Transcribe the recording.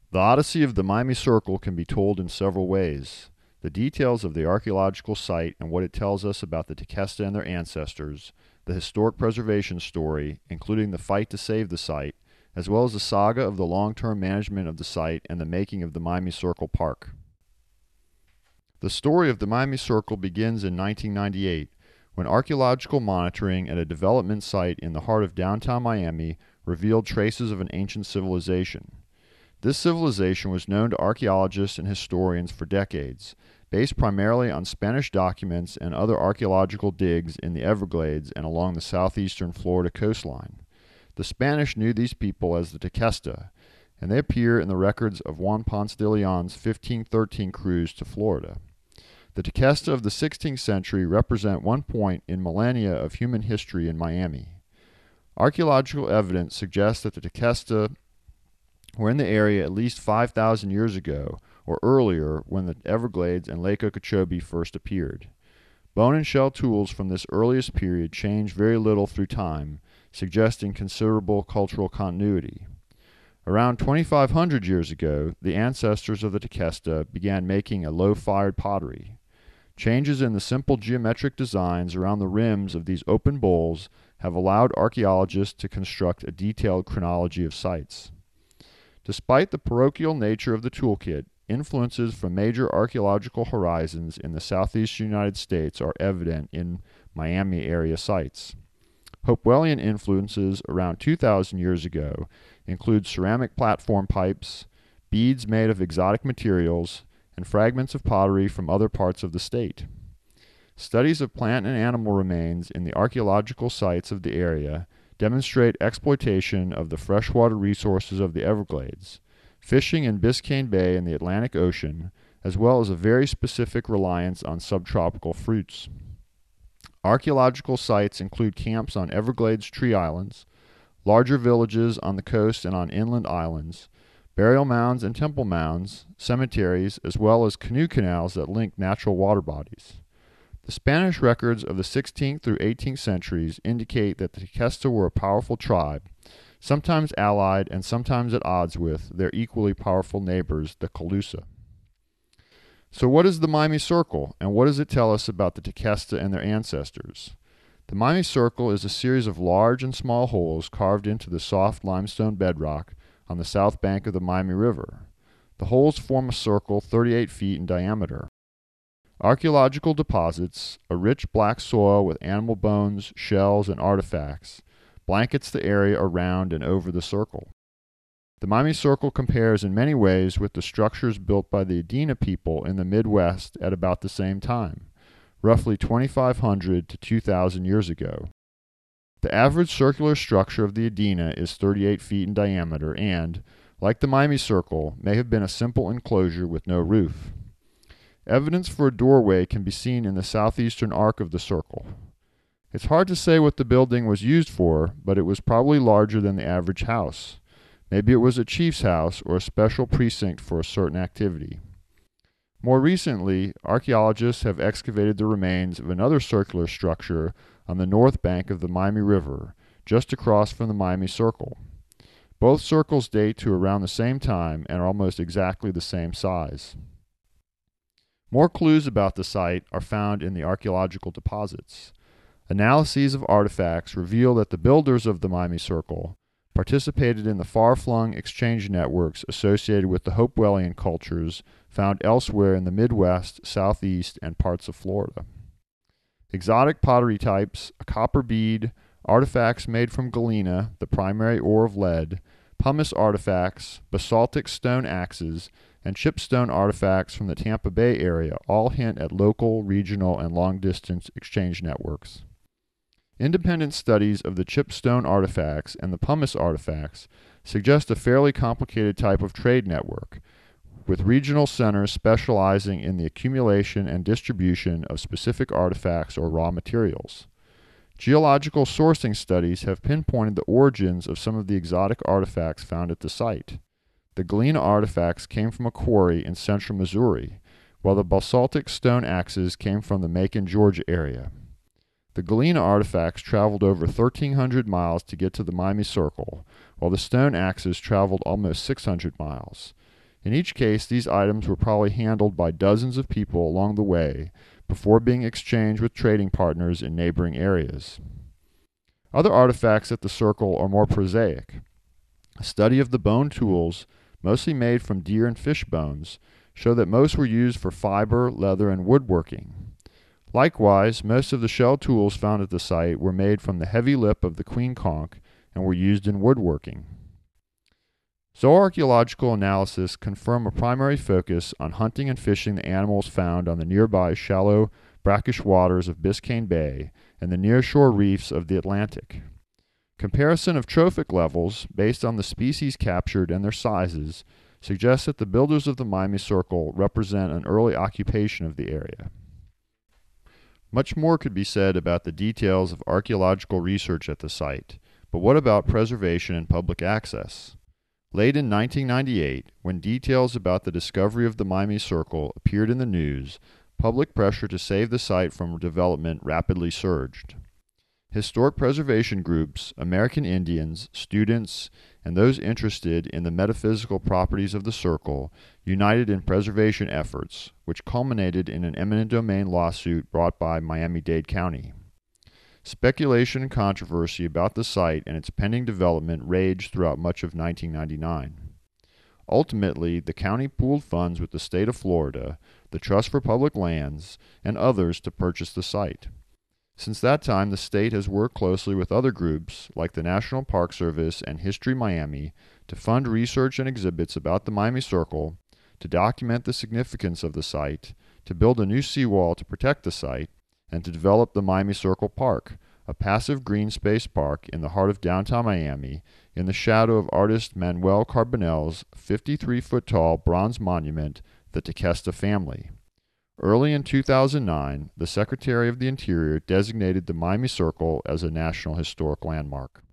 The Odyssey of the Miami Circle can be told in several ways. The details of the archaeological site and what it tells us about the Tequesta and their ancestors, the historic preservation story, including the fight to save the site, as well as the saga of the long-term management of the site and the making of the Miami Circle Park. The story of the Miami Circle begins in 1998, when archaeological monitoring at a development site in the heart of downtown Miami revealed traces of an ancient civilization. This civilization was known to archaeologists and historians for decades, based primarily on Spanish documents and other archaeological digs in the Everglades and along the southeastern Florida coastline. The Spanish knew these people as the Tequesta, and they appear in the records of Juan Ponce de Leon's 1513 cruise to Florida. The Tequesta of the 16th century represent one point in millennia of human history in Miami. Archaeological evidence suggests that the Tequesta were in the area at least 5,000 years ago or earlier when the Everglades and Lake Okeechobee first appeared. Bone and shell tools from this earliest period change very little through time, suggesting considerable cultural continuity. Around 2,500 years ago, the ancestors of the Tequesta began making a low-fired pottery. Changes in the simple geometric designs around the rims of these open bowls have allowed archaeologists to construct a detailed chronology of sites. Despite the parochial nature of the toolkit, influences from major archaeological horizons in the southeastern United States are evident in Miami area sites. Hopewellian influences around 2,000 years ago include ceramic platform pipes, beads made of exotic materials, and fragments of pottery from other parts of the state. Studies of plant and animal remains in the archaeological sites of the area demonstrate exploitation of the freshwater resources of the Everglades, fishing in Biscayne Bay and the Atlantic Ocean, as well as a very specific reliance on subtropical fruits. Archaeological sites include camps on Everglades tree islands, larger villages on the coast and on inland islands, burial mounds and temple mounds, cemeteries, as well as canoe canals that link natural water bodies. The Spanish records of the 16th through 18th centuries indicate that the Tequesta were a powerful tribe, sometimes allied and sometimes at odds with their equally powerful neighbors, the Calusa. So what is the Miami Circle, and what does it tell us about the Tequesta and their ancestors? The Miami Circle is a series of large and small holes carved into the soft limestone bedrock on the south bank of the Miami River. The holes form a circle 38 feet in diameter. Archaeological deposits, a rich black soil with animal bones, shells, and artifacts, blankets the area around and over the circle. The Miami Circle compares in many ways with the structures built by the Adena people in the Midwest at about the same time, roughly 2,500 to 2,000 years ago. The average circular structure of the Adena is 38 feet in diameter and, like the Miami Circle, may have been a simple enclosure with no roof. Evidence for a doorway can be seen in the southeastern arc of the circle. It's hard to say what the building was used for, but it was probably larger than the average house. Maybe it was a chief's house or a special precinct for a certain activity. More recently, archaeologists have excavated the remains of another circular structure on the north bank of the Miami River, just across from the Miami Circle. Both circles date to around the same time and are almost exactly the same size. More clues about the site are found in the archaeological deposits. Analyses of artifacts reveal that the builders of the Miami Circle participated in the far-flung exchange networks associated with the Hopewellian cultures found elsewhere in the Midwest, Southeast, and parts of Florida. Exotic pottery types, a copper bead, artifacts made from galena, the primary ore of lead, pumice artifacts, basaltic stone axes, and chipstone artifacts from the Tampa Bay area all hint at local, regional, and long-distance exchange networks. Independent studies of the chipstone artifacts and the pumice artifacts suggest a fairly complicated type of trade network, with regional centers specializing in the accumulation and distribution of specific artifacts or raw materials. Geological sourcing studies have pinpointed the origins of some of the exotic artifacts found at the site. The galena artifacts came from a quarry in central Missouri, while the basaltic stone axes came from the Macon, Georgia area. The galena artifacts traveled over 1,300 miles to get to the Miami Circle, while the stone axes traveled almost 600 miles. In each case, these items were probably handled by dozens of people along the way before being exchanged with trading partners in neighboring areas. Other artifacts at the circle are more prosaic. A study of the bone tools, mostly made from deer and fish bones, show that most were used for fiber, leather, and woodworking. Likewise, most of the shell tools found at the site were made from the heavy lip of the queen conch and were used in woodworking. Zooarchaeological analysis confirm a primary focus on hunting and fishing the animals found on the nearby shallow, brackish waters of Biscayne Bay and the nearshore reefs of the Atlantic. Comparison of trophic levels, based on the species captured and their sizes, suggests that the builders of the Miami Circle represent an early occupation of the area. Much more could be said about the details of archaeological research at the site, but what about preservation and public access? Late in 1998, when details about the discovery of the Miami Circle appeared in the news, public pressure to save the site from development rapidly surged. Historic preservation groups, American Indians, students, and those interested in the metaphysical properties of the circle united in preservation efforts, which culminated in an eminent domain lawsuit brought by Miami-Dade County. Speculation and controversy about the site and its pending development raged throughout much of 1999. Ultimately, the county pooled funds with the state of Florida, the Trust for Public Lands, and others to purchase the site. Since that time, the state has worked closely with other groups, like the National Park Service and History Miami, to fund research and exhibits about the Miami Circle, to document the significance of the site, to build a new seawall to protect the site, and to develop the Miami Circle Park, a passive green space park in the heart of downtown Miami, in the shadow of artist Manuel Carbonell's 53-foot-tall bronze monument, the Tequesta Family. Early in 2009, the Secretary of the Interior designated the Miami Circle as a National Historic Landmark.